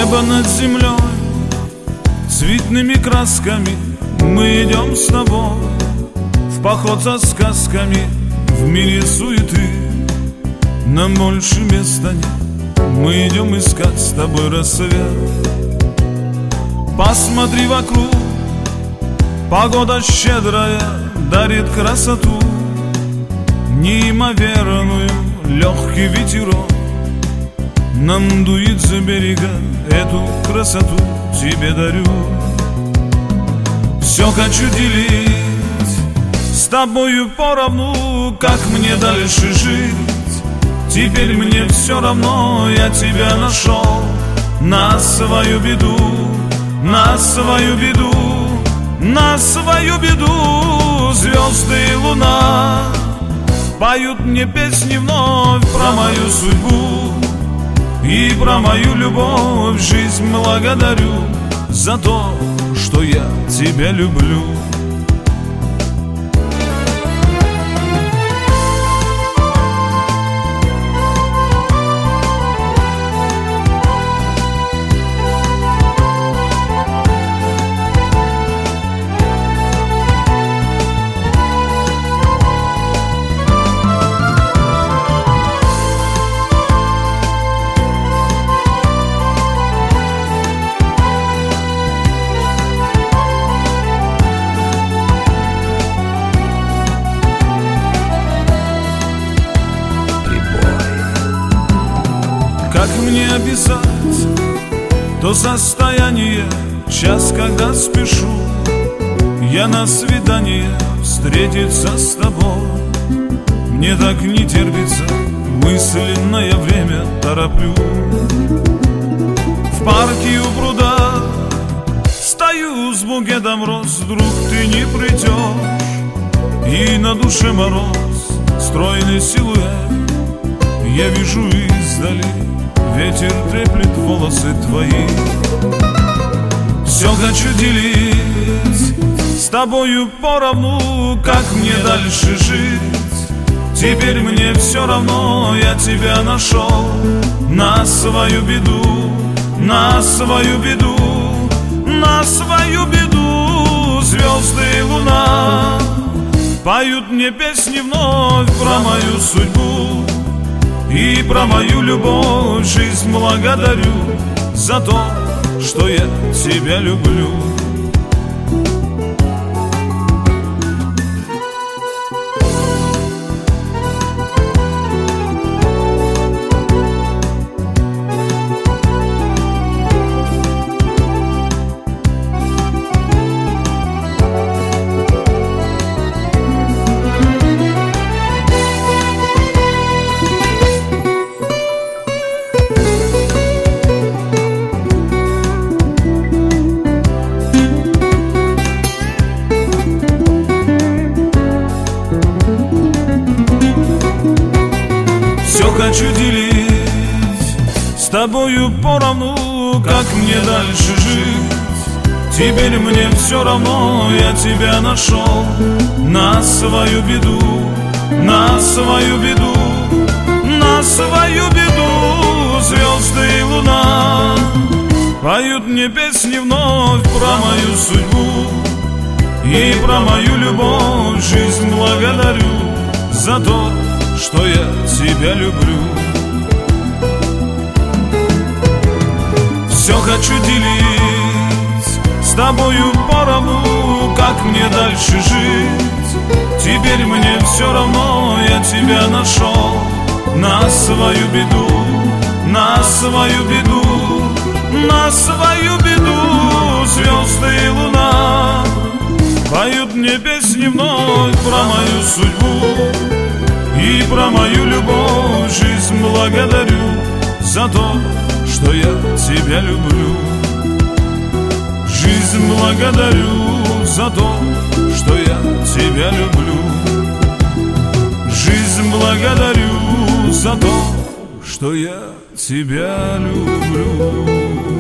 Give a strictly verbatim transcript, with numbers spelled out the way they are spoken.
Небо над землей цветными красками. Мы идем с тобой в поход за сказками. В мире суеты нам больше места нет. Мы идем искать с тобой рассвет. Посмотри вокруг, погода щедрая дарит красоту неимоверную. Легкий ветерок нам дует за берега. Эту красоту тебе дарю. Все хочу делить с тобою поровну. Как мне дальше жить? Теперь мне все равно. Я тебя нашел на свою беду, на свою беду, на свою беду. Звезды и луна поют мне песни вновь про мою судьбу и про мою любовь. Жизнь благодарю за то, что я тебя люблю. Как мне описать то состояние, час, когда спешу я на свидание встретиться с тобой? Мне так не терпится, мысленное время тороплю. В парке у пруда стою с букетом роз. Вдруг ты не придешь, и на душе мороз. Стройный силуэт я вижу издали. Ветер треплет волосы твои. Все хочу делить с тобою поровну. Как мне дальше жить? Теперь мне все равно. Я тебя нашел на свою беду, на свою беду, на свою беду. Звезды и луна поют мне песни вновь про мою судьбу и про мою любовь. Жизнь благодарю за то, что я тебя люблю. Хочу делить с тобою поровну. Как мне дальше жить? Теперь мне все равно. Я тебя нашел на свою беду, на свою беду, на свою беду. Звезды и луна поют мне песни вновь про мою судьбу и про мою любовь. Жизнь благодарю за то, что я тебя люблю. Все хочу делить с тобою поровну. Как мне дальше жить? Теперь мне все равно. Я тебя нашел на свою беду, на свою беду, на свою беду. Звезды и луна поют мне песни вновь про мою судьбу и про мою любовь. Жизнь благодарю за то, что я тебя люблю. Жизнь благодарю за то, что я тебя люблю. Жизнь благодарю за то, что я тебя люблю.